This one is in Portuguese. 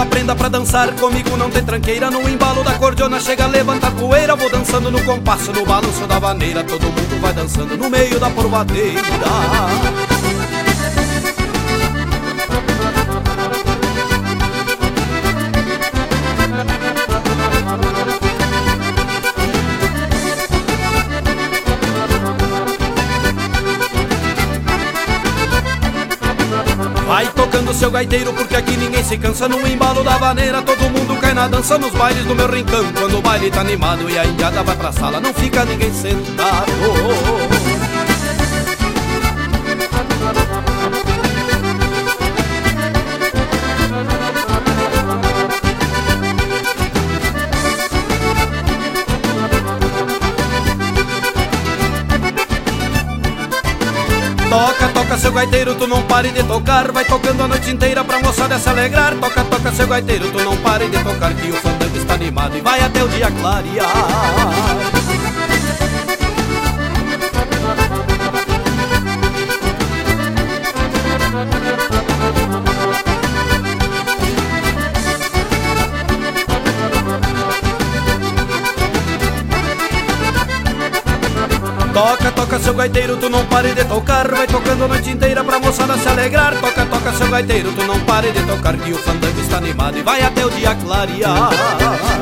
aprenda pra dançar, comigo não tem tranqueira. No embalo da cordiona chega a levantar poeira. Vou dançando no compasso, no balanço da vaneira. Todo mundo vai dançando no meio da porvadeira. Vai tocando seu gaiteiro porque aqui ninguém se cansa. No embalo da vaneira todo mundo cai na dança. Nos bailes do meu rincão, quando o baile tá animado e a indiada vai pra sala, não fica ninguém sentado. Toca, toca seu gaiteiro, tu não pare de tocar. Vai tocando a noite inteira pra moçada se alegrar. Toca, toca seu gaiteiro, tu não pare de tocar, que o fandango está animado e vai até o dia clarear. Toca, toca seu gaiteiro, tu não pare de tocar. Vai tocando a noite inteira pra moçada se alegrar. Toca, toca seu gaiteiro, tu não pare de tocar, que o fandango está animado e vai até o dia clarear.